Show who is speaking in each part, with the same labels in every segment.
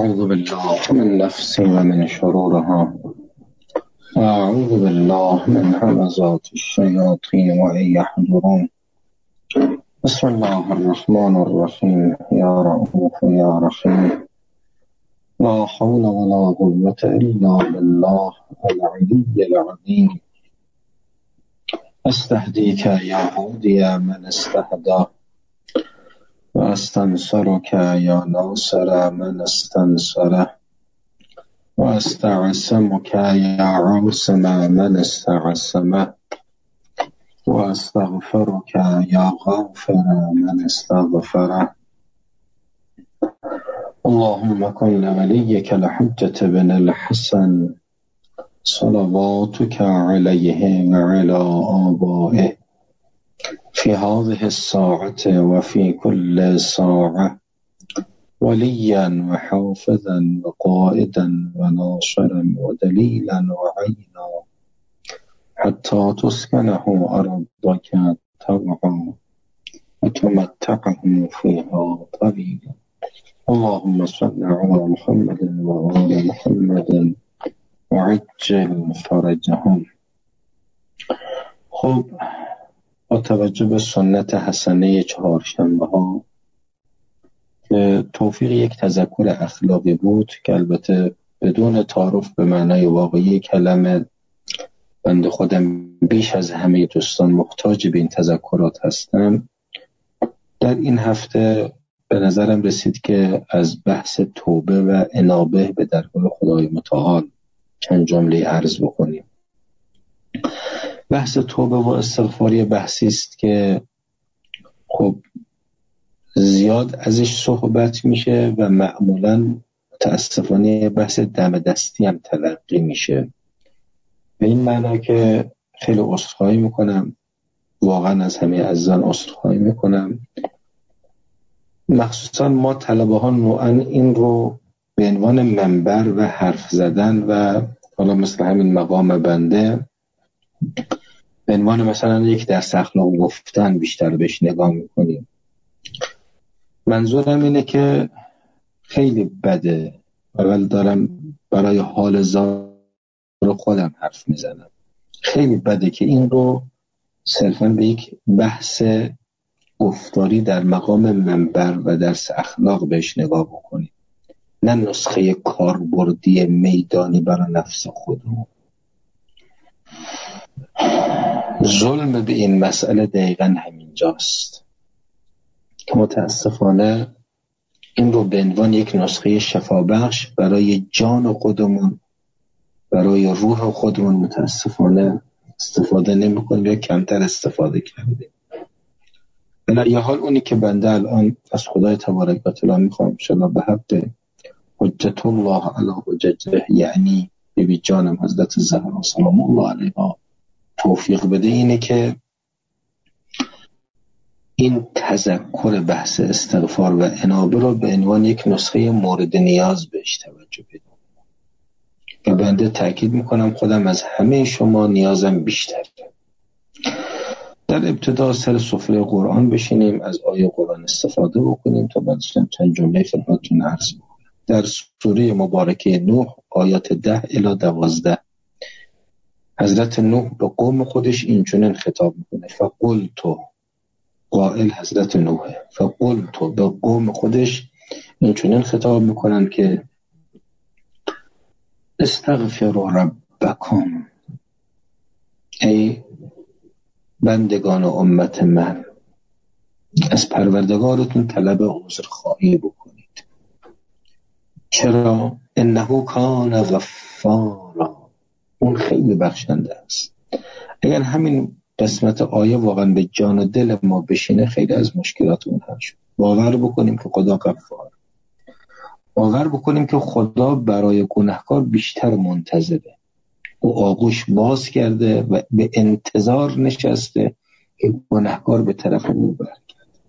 Speaker 1: أعوذ بالله من نفسي ومن شرورها وأعوذ بالله من همزات الشياطين وأن يحضرون. بسم الله الرحمن الرحيم. يا رؤوف يا رحيم، لا حول ولا قوة إلا بالله العلي العظيم. أستهديك يا هادي من استهدى، وأستنصرك يا ناصر من استنصره، وأستعصمك يا عاصم من استعصمه، وأستغفرك يا غافر من استغفره. اللهم كن لوليك الحجة بن الحسن صلواتك عليه وعلى آبائه في هذه الساعة وفي كل ساعة وليا وحافظا وقائدا وناصرا ودليلا وعينا حتى تسكنه أرضك طوعا وتمتعه فيها طويلا. اللهم صل على محمد وآل محمد وعجل فرجهم. خب، با توجه به سنت حسنه چهارشنبه ها که توفیق یک تذکر اخلاقی بود که البته بدون تعارف به معنای واقعی کلمه، بنده خودم بیش از همه دوستان محتاج به این تذکرات هستم. در این هفته به نظرم رسید که از بحث توبه و انابه به درگاه خدای متعال چند جمله عرض بکنیم. بحث توبه و استغفاری بحثی است که خب زیاد ازش صحبت میشه و معمولاً متاسفانه بحث دم دستی هم تلقی میشه. به این معنی که خیلی عذرخواهی میکنم، واقعا از همه عزیزان عذرخواهی میکنم. مخصوصا ما طلبه ها نوعا این رو به عنوان منبر و حرف زدن و حالا مثل همین مقام بنده به عنوان مثلا یک درس اخلاق گفتن بیشتر بهش نگاه میکنیم. منظورم اینه که خیلی بده، اول دارم برای حال ظاهر خودم حرف میزنم، خیلی بده که این رو صرفا به یک بحث گفتاری در مقام منبر و درس اخلاق بهش نگاه بکنیم، نه نسخه کاربردی میدانی برای نفس خودمون. ظلم به این مسئله دقیقاً همینجاست که متاسفانه این رو به عنوان یک نسخه شفابخش برای جان خودمون، برای روح خودمون متاسفانه استفاده نمی‌کنیم یا کمتر استفاده کردیم. در یه حال اونی که بنده الان از خدای تبارک و تعالی میخوام انشاءالله به حق حجت الله علی حجته، یعنی بیبی جانم حضرت زهرا سلام الله علیها توفیق بده، اینه که این تذکر بحث استغفار و انابه رو به عنوان یک نسخه مورد نیاز بهش توجه بدیم. و بنده تأکید میکنم خودم از همه شما نیازم بیشتره. در ابتدا سر سفره قرآن بشینیم، از آیه قرآن استفاده بکنیم تا بعدش چند جمله خدمتتون عرض بکنم. در سوره مبارکه نوح آیات 10 الی 12 حضرت نوح به قوم خودش اینچنین خطاب میکنه. فقلتو، قائل حضرت نوح، فقلتو، به قوم خودش اینچنین خطاب میکنن که استغفروا ربکم، ای بندگان امت من از پروردگارتون طلب عذرخواهی بکنید. چرا؟ انه کان غفارا، اون خیلی بخشنده است. اگر همین قسمت آیه واقعا به جان و دل ما بشینه خیلی از مشکلات اون حل شد. باور بکنیم که خدا غفار، باور بکنیم که خدا برای گناهکار بیشتر منتظره، او آغوش باز کرده و به انتظار نشسته که گناهکار به طرف او برگرده.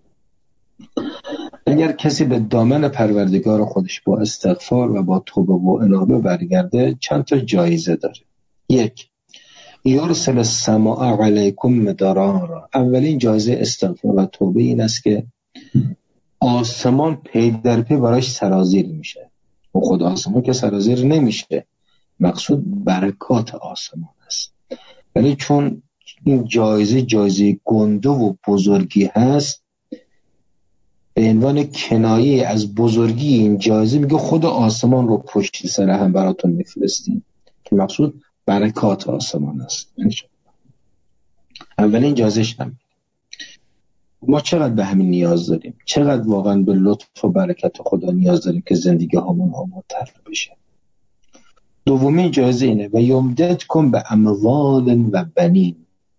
Speaker 1: اگر کسی به دامن پروردگار خودش با استغفار و با توبه و انابه برگرده چند تا جایزه داره. یک، یرسل السماء علیکم مدرارا. اولین جایزه استغفار و توبه این است که آسمان پی در پی براش سرازیر میشه. و خود آسمان که سرازیر نمیشه، مقصود برکات آسمان است. ولی چون این جایزه گنده و بزرگی هست، به عنوان کنایه از بزرگی این جایزه میگه خود آسمان رو پشت سر هم براتون میفرستیم، که مقصود برکات آسمان است. اولین جایزش نمیگه. ما چقدر به همین نیاز داریم، چقدر واقعا به لطف و برکت خدا نیاز داریم که زندگی همون آمادتر بشه. دومین جایزه اینه و یمددکم به اموال و بنین.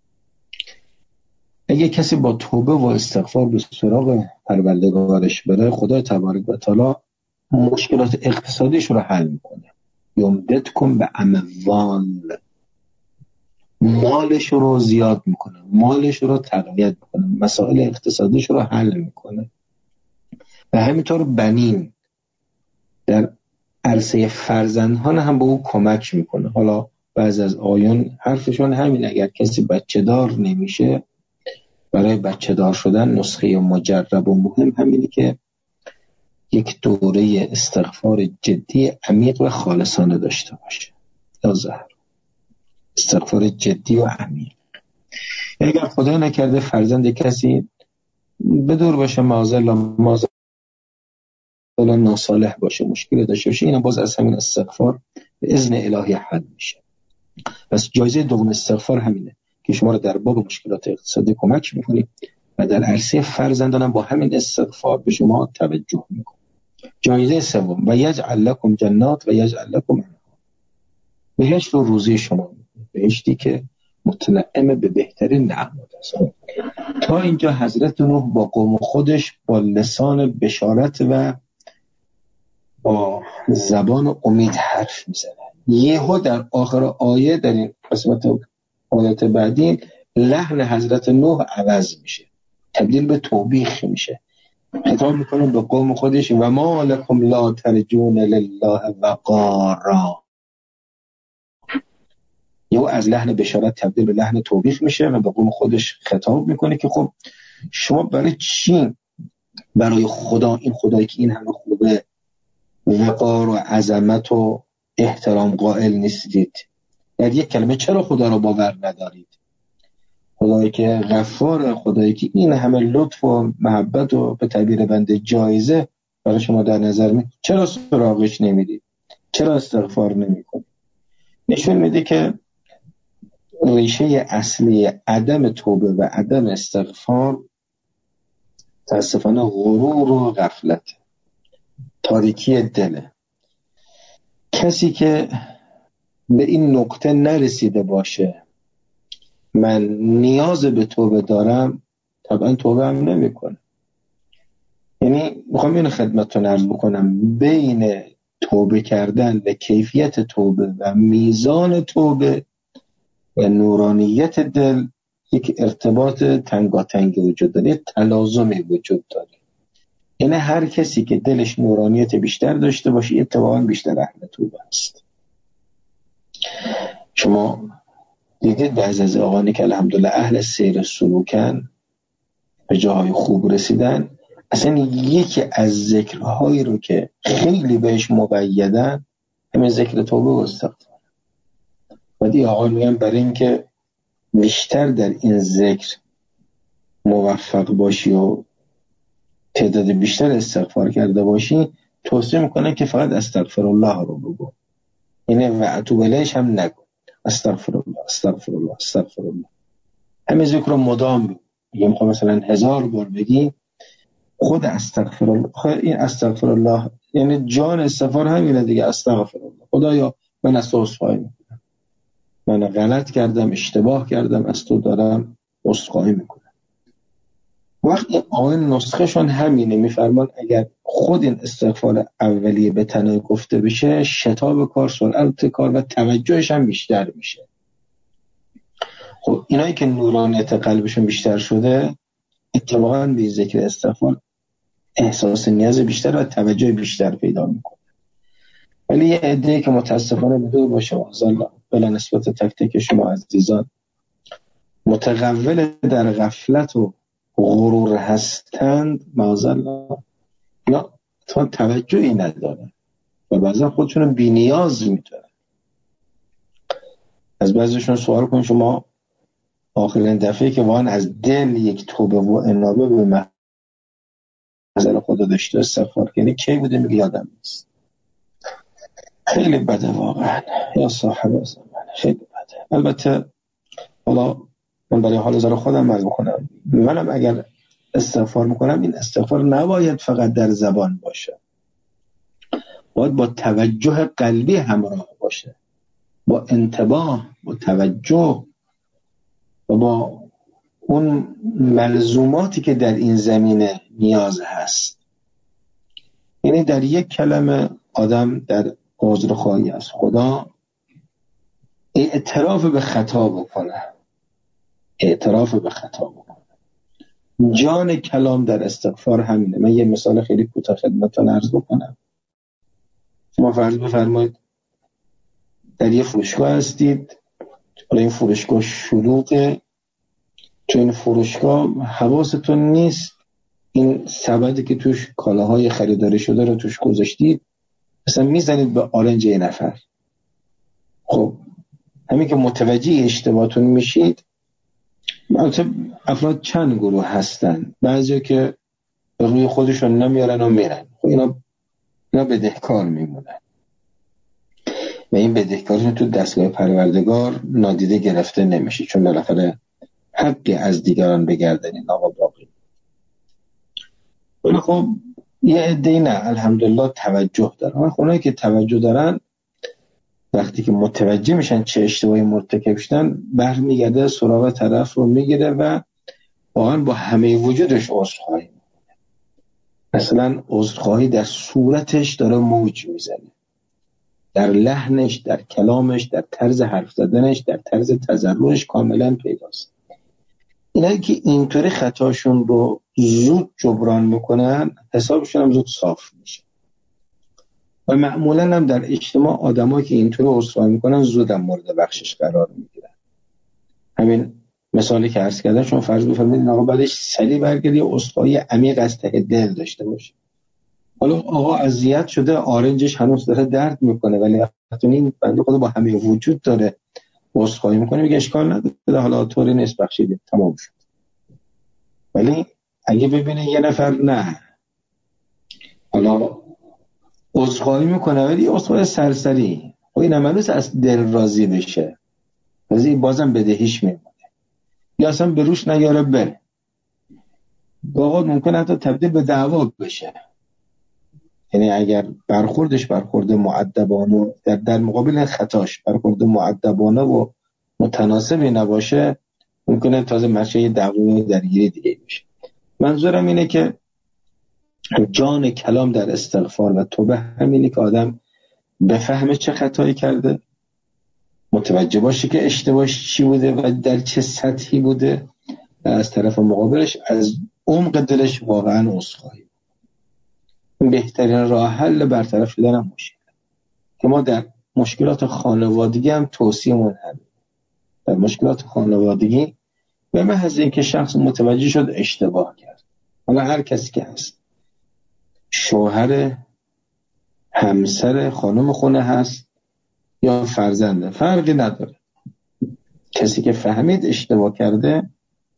Speaker 1: اگه کسی با توبه و استغفار به سراغ پروردگارش بره، خدا تبارک و تعالی مشکلات اقتصادیش رو حل میکنه. یمددکم به اموال، مالش رو زیاد میکنه، مالش رو تقویت میکنه، مسائل اقتصادیش رو حل میکنه. و همینطور بنین، در عرصه فرزندان هم به او کمک میکنه. حالا بعضی از آیون حرفشون همین، اگر کسی بچه دار نمیشه، برای بچه دار شدن نسخه مجرب و مهم همینه که یک دوره استغفار جدی عمیق و خالصانه داشته باشه. یا زهر استغفار جدی و عمیق. اگر خدا نکرده فرزند کسی به دور باشه، معاذالله ناصالح باشه، مشکل داشته باشه، اینا باز از همین استغفار به اذن الهی حل میشه. پس جایزه دوم استغفار همینه که شما رو در باب مشکلات اقتصادی کمک میکنه و در عرصه فرزندان هم با همین استغفار به شما توجه میکنه. جایزه سوم و یجعل لکم جنات و یجعل لکم انهار. بهشت رو روزی شما، بهشتی که متنعم به بهترین نعمات است. تا اینجا حضرت نوح با قوم خودش با لسان بشارت و با زبان امید حرف میزنه. یهو در آخر آیه، در این قسمت آیات بعدی، لحن حضرت نوح عوض میشه، تبدیل به توبیخ میشه. خطاب میکنه به قوم خودش و ما لکم لا ترجون لله وقارا. یهو از لحن بشارت تبدیل به لحن توبیخ میشه و به قوم خودش خطاب میکنه که خب شما برای چی برای خدا، این خدایی که این همه خوبه، وقار و عظمت و احترام قائل نیستید؟ در یک کلمه چرا خدا رو باور ندارید؟ خدایی که غفار، خدایی که این همه لطف و محبت و به تعبیر بنده جایزه برای شما در نظر می، چرا سراغش نمیدید؟ چرا استغفار نمیکنید؟ نشون میده که ریشه اصلی عدم توبه و عدم استغفار متاسفانه غرور و غفلت، تاریکی دله. کسی که به این نقطه نرسیده باشه من نیاز به توبه دارم، طبعا توبه هم نمی کنه. یعنی میخوام اینو خدمتتون عرض بکنم، بین توبه کردن و کیفیت توبه و میزان توبه و نورانیت دل یک ارتباط تنگاتنگی وجود داره، تلازمی وجود داره. یعنی هر کسی که دلش نورانیت بیشتر داشته باشه اتفاقا بیشتر اهل توبه است. شما دیدید بعضی از آقانی که الحمدلله اهل سیر سلوکن، به جاهای خوب رسیدن، اصلا یکی از ذکرهایی رو که خیلی بهش مقیدن همین ذکر توبه و استغفار. و دی آقای میگن برای این که بیشتر در این ذکر موفق باشی و تعداد بیشتر استغفار کرده باشی، توصیه میکنن که فقط استغفر الله رو بگو، اینه و اتوب الیهش هم نگو، استغفر الله استغفر الله استغفر الله. همین ذکر رو مدام بگو. میگم مثلا 1000 بار بگی خود استغفر الله. این استغفر الله یعنی جان استغفار همینه دیگه. استغفر الله، خدایا من از تو عذرخواهی میکنم، من غلط کردم، اشتباه کردم، از تو دارم عذرخواهی میکنم. وقتی آن نسخه شون همینه، میفرمان اگر خود این استغفار اولیه به تنه گفته بشه، شتاب کار، سرعت کار و توجهش هم بیشتر میشه. خب اینایی که نورانیت قلبشون بیشتر شده اتفاقاً به ذکر استغفار احساس نیاز بیشتر و توجه بیشتر پیدا میکنه. ولی یه عده‌ای که متاسفانه بدون باشه معاذالله بلا نسبت تک تک شما عزیزان متغول در غفلت و غرور هستند، معاذالله اینا توجهی ندارن. و بعضا خودشون بی نیاز میدونن. از بعضیشون سوال کن شما آخرین دفعه که واقعا از دل یک توبه و انابه به محضر خدا داشته استغفار کنی کی بوده؟ میگه یادم نیست. خیلی بده واقعا یا صاحب زمان، خیلی بده. البته حالا من برای حال زار خودم عرض میکنم، منم اگر استغفار میکنم این استغفار نباید فقط در زبان باشه، باید با توجه قلبی همراه باشه، با انتباه، با توجه و با اون ملزوماتی که در این زمینه نیاز هست. یعنی در یک کلمه آدم در عذرخواهی از خدا اعتراف به خطا بکنه، اعتراف به خطا بکنه. جان کلام در استغفار همینه. من یه مثال خیلی کوتاه خدمتتون عرض بکنم. شما فرض بفرمایید در یه فروشگاه هستید، حالا این فروشگاه شلوغه، تو این فروشگاه حواستون نیست این سبدی که توش کالاهای خریداری شده رو توش گذاشتید، مثلا میزنید به آرنج یه نفر. خب همین که متوجه اشتباهتون میشید، البته افراد چند گروه هستن، بعضی که به روی خودشون نمیارن و میرن، خب اینا بدهکار میمونن و این بدهکاری تو دستگاه پروردگار نادیده گرفته نمیشه، چون بالاخره حقی از دیگران بگردن این آقا باقی. ولی خب یه عده‌ای نه الحمدلله توجه دارن. اونایی که توجه دارن وقتی که متوجه میشن چه اشتباهی مرتکب شدن، برمیگرده سراغ طرف رو میگیره و واقعا با همه وجودش عذرخواهی میکنه. مثلا عذرخواهی در صورتش داره موج میزنه، در لحنش، در کلامش، در طرز حرف زدنش، در طرز تضرعش کاملا پیداست. اینایی که اینطوری خطاشون رو زود جبران میکنن حسابشون هم زود صاف میشه و معمولا هم در اجتماع آدمایی که اینطوری عذرخواهی میکنن زود هم مورد بخشش قرار میگیرن. همین مثالی که عرض کردم، شما فرض بفرمایید آقا بعدش سریع برگردی عذرخواهی عمیق از ته دل داشته باشه. حالا آقا اذیت شده، آرنجش هنوز داره درد میکنه، ولی وقتی این بنده خدا با همه وجود داره عذرخواهی میکنه، میگه اشکال نداره، حالا طوری نیست، بخشیدیم، تمام شد. ولی اگه ببینه یه نفر نه، حالا عذرخواهی میکنه ولی عذرخواهی سرسری، خب این عملوس از دل راضی بشه، ولی بازم بدهیش میمونه یا اصلا به روش نیاره بره، واقعا ممکنه حتی تبدیل به دعوا بشه. یعنی اگر برخوردش برخورد مؤدبانه در مقابل خطاش برخورد مؤدبانه و متناسبی نباشه، ممکنه تازه مرشه دعوای درگیری دیگه بشه. منظورم اینه که جان کلام در استغفار و توبه همینه که آدم بفهمه چه خطایی کرده، متوجه باشه که اشتباهش چی بوده و در چه سطحی بوده و از طرف مقابلش از عمق دلش واقعا عذرخواهی. بهترین راه حل برطرف شدن هم مشکل که ما در مشکلات خانوادگی هم توصیه‌مون همین. در مشکلات خانوادگی به محض اینکه شخص متوجه شد اشتباه کرد، حالا هر کسی که هست، شوهر، همسر، خانم خونه هست یا فرزنده، فرقی نداره، کسی که فهمید اشتباه کرده،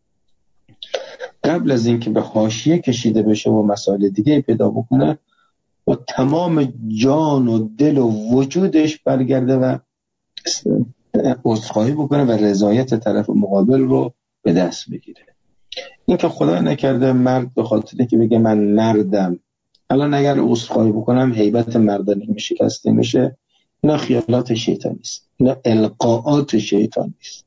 Speaker 1: قبل از اینکه به حاشیه کشیده بشه و مسائل دیگه پیدا بکنه، با تمام جان و دل و وجودش برگرده و عذرخواهی بکنه و رضایت طرف مقابل رو به دست بگیره. این که خدا نکرده مرد به خاطر که بگه من مردم الان اگر عذرخواهی بکنم هیبت مردانه می شکسته میشه، اینا خیالات شیطانی است، اینا القاءات شیطانی است.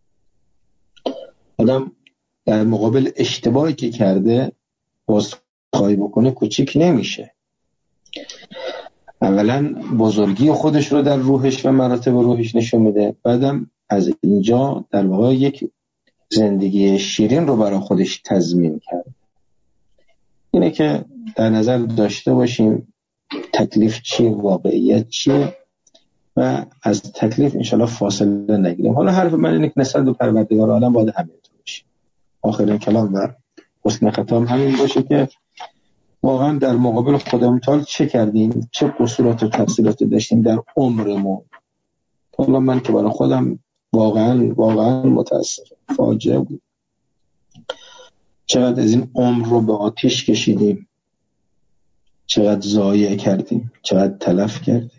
Speaker 1: آدم در مقابل اشتباهی که کرده عذرخواهی بکنه کوچیک نمیشه. اولا بزرگی خودش رو در روحش و مراتب روحش نشون میده، بعدم از اینجا در واقع یک زندگی شیرین رو برای خودش تضمین کرد. اینه که در نظر داشته باشیم تکلیف چیه، واقعیت چیه و از تکلیف انشالله فاصله نگیریم. حالا حرف من اینه که نسبت به پروردگار عالم باید همینطور باشه. آخرین کلام و حسن ختام همین باشه که واقعا در مقابل خودمون چه کردیم، چه قصورات و تقصیرات داشتیم در عمرمون. حالا من که برای خودم واقعا متاسفم، فاجعه بود. چقدر از این عمر رو به آتیش کشیدیم، چقدر ضایع کردیم، چقدر تلف کردیم.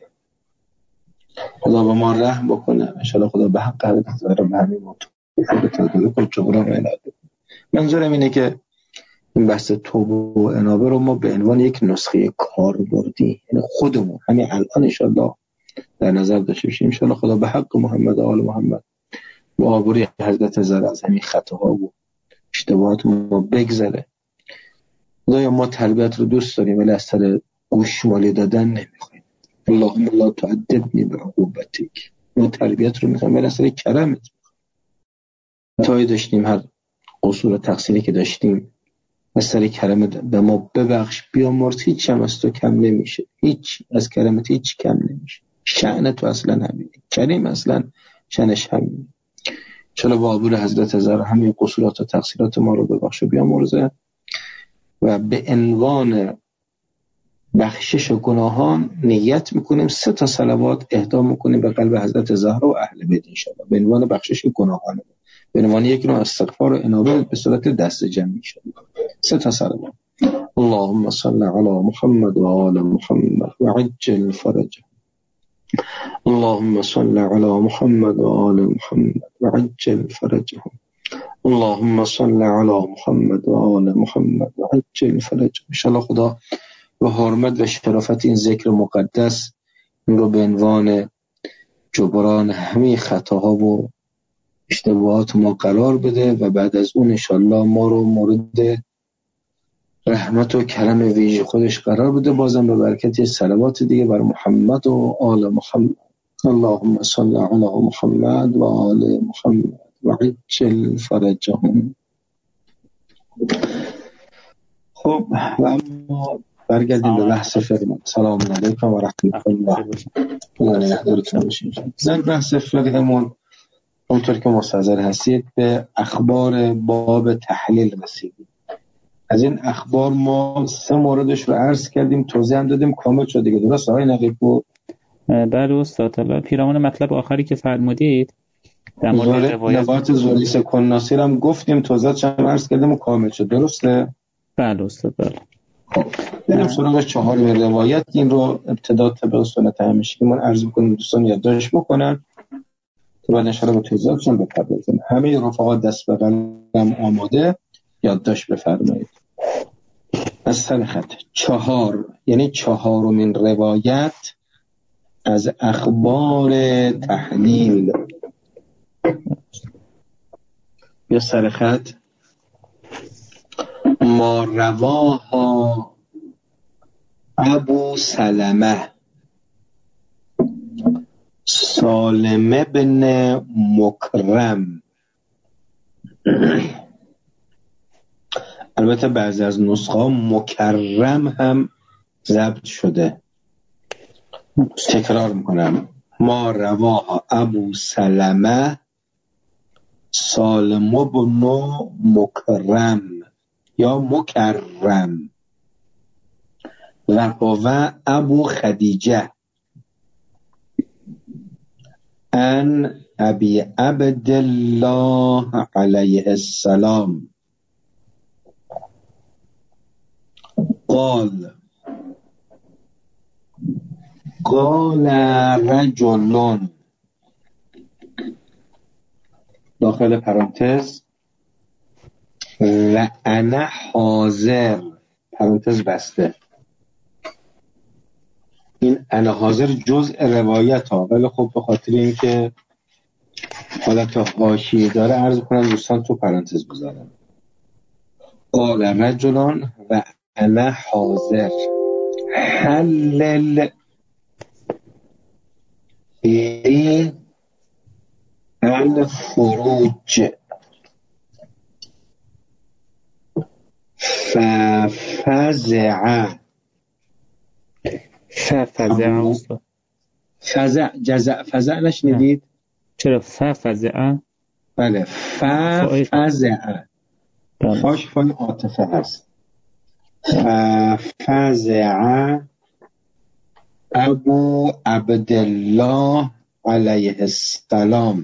Speaker 1: خدا به ما رحم بکنه. انشاءالله خدا به حق هر به همین موضوع بتونه کنه جبران و عنایت. منظورم اینه که این بحث توبه و انابه رو ما به عنوان یک نسخه کاربردی، یعنی خودمون همین الان انشاءالله در نظر داشته باشیم. انشاءالله خدا به حق محمد و آل محمد و عبوری حضرت زر از همین خطاها و اشتباهات ما بگذره. خدایا ما تربیت رو دوست داریم ولی از سر گوشمالی دادن نمیخوایم. اللهم لا تعذبنی بعقوبتک. ما تربیت رو میخوایم ولی از سر کرمت. خطایی داشتیم، هر قصور و تقصیری که داشتیم از سر کرمت به ما ببخش، بیامرز. هیچ هم از تو کم نمیشه، هیچ از کرمت هیچ کم نمیشه. شأن تو اصلا همینه، کریم اصلا شأنش همینه. چلا با عبور حضرت زهرا همین قصورات و تقصیرات ما رو ببخش و بیامرزه و به عنوان بخشش گناهان نیت میکنیم 3 صلوات اهدا میکنیم به قلب حضرت زهرا و اهل بیت انشاءالله به عنوان بخشش گناهان، به عنوان یک نوع استغفار و انابه به صورت دست جمعی انشاءالله. 3 صلوات. اللهم صل علی محمد و آل محمد و عجل فرجه. اللهم صل علی محمد و آل محمد و عجل فرجه. اللهم صل علی محمد و آل محمد و عجل فرجه. انشاءالله خدا به حرمت و شرافت این ذکر مقدس این رو به عنوان جبران همه خطاها و اشتباهات ما قرار بده و بعد از اون انشاءالله ما رو مورد رحمت و کرم ویژه خودش قرار بده. بازم به برکت صلوات دیگه بر محمد و آل محمد. اللهم صل علی محمد و آل محمد و عجل فرجهم. خب و اما برگردیم به بحث فقه. سلام علیکم و رحمت الله و برکاته. در بحث فقهمون اونطور که مستحضر هستید به اخبار باب تحلیل رسیدیم. از این اخبار ما 3 موردش رو عرض کردیم، توضیح هم دادیم، کامل شد دیگه. درست آقای نقیب بود؟
Speaker 2: بله استاد. پیرامون مطلب آخری که فرمودید در مورد
Speaker 1: روایت زولیس کناسی رو هم گفتیم، توضیحاتش هم عرض کردیم و کامل شد. درسته؟
Speaker 2: بله استاد. بله.
Speaker 1: بریم سراغ 4 روایت. این رو ابتدا طبق سنت همیشگیمون عرض می‌کنیم، دوستان یادداشت بکنن که بعد انشاءالله به توضیحاتشون بپردازیم. همه رفقا دست به قلم آماده، یادداشت بفرمایید. از سر خط 4 یعنی 4مین روایت از اخبار تحلیل. یا سر خط ما رواها ابو سلمه سالم ابن مکرم. البته بعضی از نسخه مکرم هم ضبط شده. تکرار میکنم، ما رواها ابو سلمه سالم ابن مکرم یا مکرم و هو ابو خدیجه ان ابی عبدالله علیه السلام قال رجل داخل پرانتز و انا حاضر پرانتز بسته. این انا حاضر جزء روایت ها، ولی خب به خاطر اینکه حالت حاشیه داره عرض کنم دوستان تو پرانتز بذارم. قال رجلان و انا حاضر حلل لی الفروج ففزع فزع نشنیدید؟
Speaker 2: چرا فزع؟
Speaker 1: بله فزع فاش فای عاطفه هست. ففزع ابو عبدالله علیه السلام.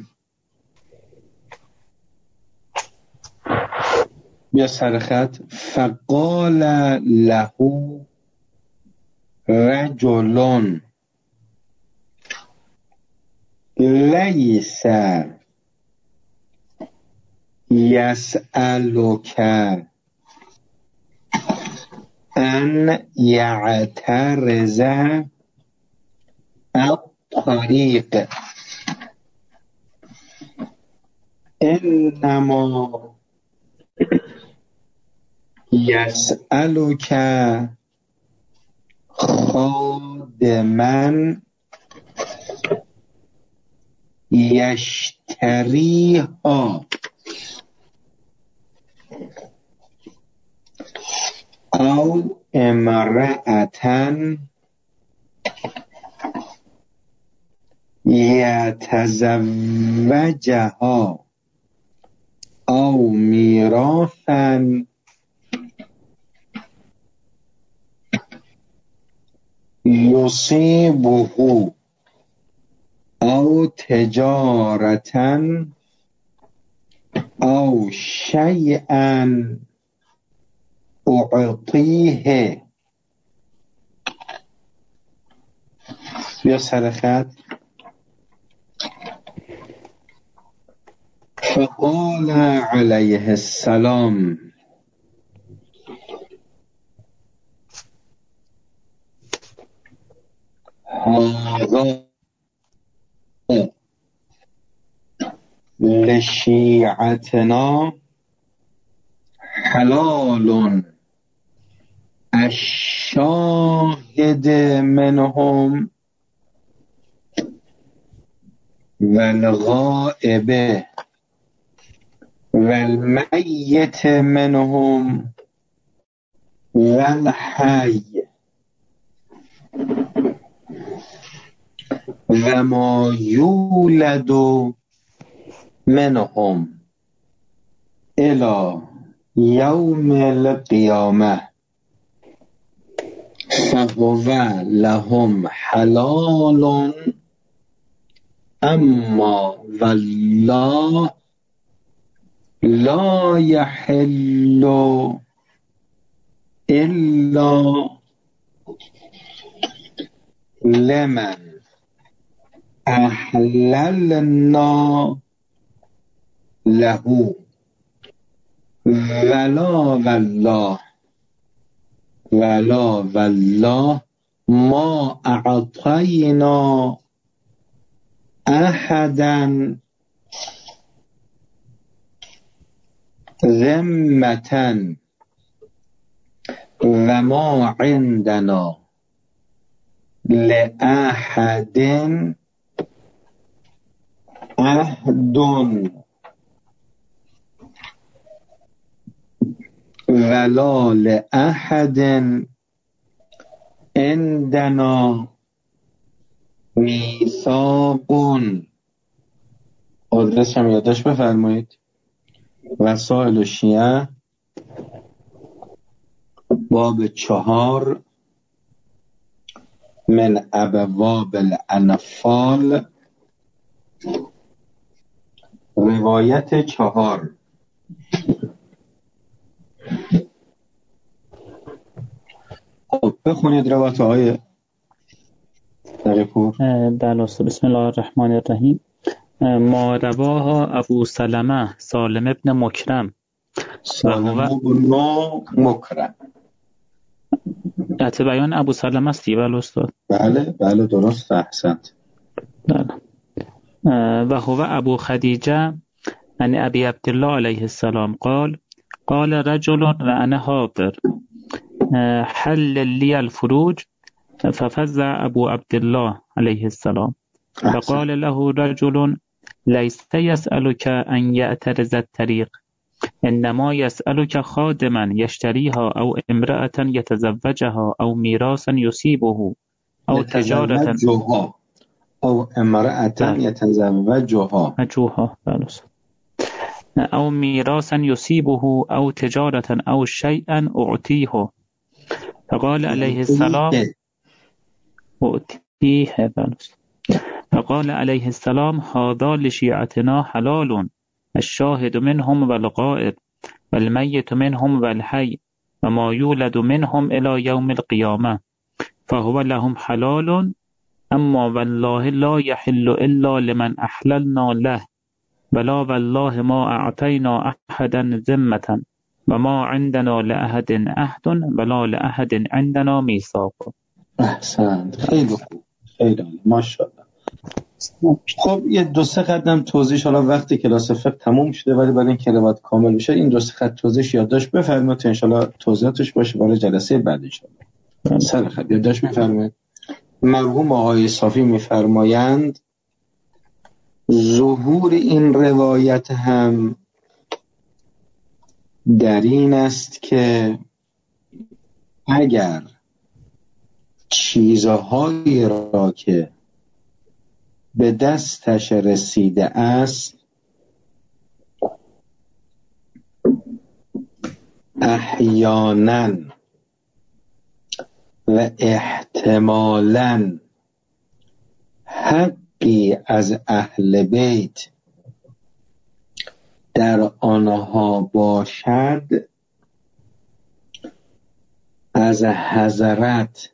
Speaker 1: بیا سر خط. فقال له رجل لیس یسألک ان یعترض الطریق انما یسألک خادما یشتریها او امرأة یتزوجها او میراثا یصیبه او تجارتا او شیئا اعطیه. بیا سر خط. فقال علیه السلام هذا لشیعتنا حلال الشاهد منهم والغائب والمیت منهم والحی وما یولد منهم الى یوم القیامه فهو لهم حلال اما والله لا يحل الا لمن احللنا له ولا والله ما اعطینا احدا ذمة وما عندنا لأحد عهد ولا لأحد عندنا میثاق. آدرس هم یادداشت بفرمایید. وسائل شیعه باب 4 من ابواب الانفال روایت 4. بخونید روایت های دقیقور.
Speaker 2: بله. بسم الله الرحمن الرحیم. ما رواها ابو سلمه سالم ابن مکرم حتی بیان ابو سلمه است دیگه. بله استاد.
Speaker 1: بله درست، احسنت.
Speaker 2: بله. و هو ابو خدیجه عن ابی عبدالله علیه السلام قال رجل و انا حاضر حل لی الفروج ففزع ابو عبدالله علیه السلام فقال له رجل لیس یسألک ان یعترض الطریق انما یسألک خادما یشتریها او امرأة یتزوجها او میراثا یصیبه او تجارتا
Speaker 1: او امرأة یتزوجها
Speaker 2: او میراثا یصیبه او تجارتا او شیئا اعطیه فقال علیه السلام فقال علیه السلام هذا لشیعتنا حلال الشاهد منهم والغائب والمیت منهم والحی وما یولد منهم الى یوم القیامه فهو لهم حلال اما والله لا يحل الا لمن احللنا له ولا والله ما اعطینا احدا ذمة وما عندنا لأحد عهد ولا لأحد عندنا میثاق.
Speaker 1: احسنت، خیلی خوب، خیلی عالی، ماشاءالله. خب یه دو سه قدم توضیح، حالا وقتی کلاس فقه تموم شده ولی برای این که روایت کامل بشه این دو سه خط توضیح یادداشت بفرمایید تا ان شاء الله توضیحاتش باشه برای جلسه بعد ان شاء الله. سر خط یادداشت بفرمایید. مرحوم آقای صافی میفرمایند ظهور این روایت هم در این است که اگر چیزهایی را که به دستش رسیده است احیانا و احتمالاً حقی از اهل بیت در آنها باشد، از حضرت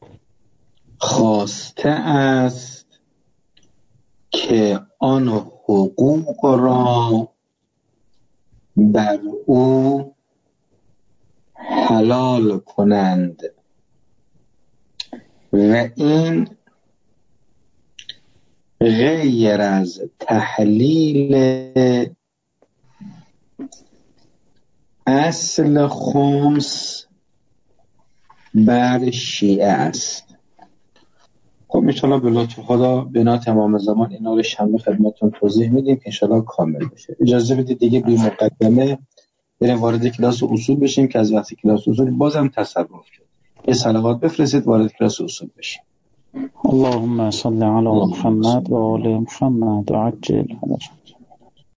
Speaker 1: خواسته است که آن حقوق را بر او حلال کنند و این غیر از تحلیل اصل خمس بر شیعه است. خب انشاءالله به لطف خدا به نات امام زمان اینا رو شنبه خدمتتون توضیح میدیم که انشاءالله کامل بشه. اجازه بدید دیگه بی مقدمه بریم وارد کلاس اصول بشیم که از وقتی کلاس اصول بازم تصرف شد. یه صلوات بفرستید وارد کلاس اصول بشیم.
Speaker 2: اللهم صل علی محمد و آل محمد و عجل فرجهم.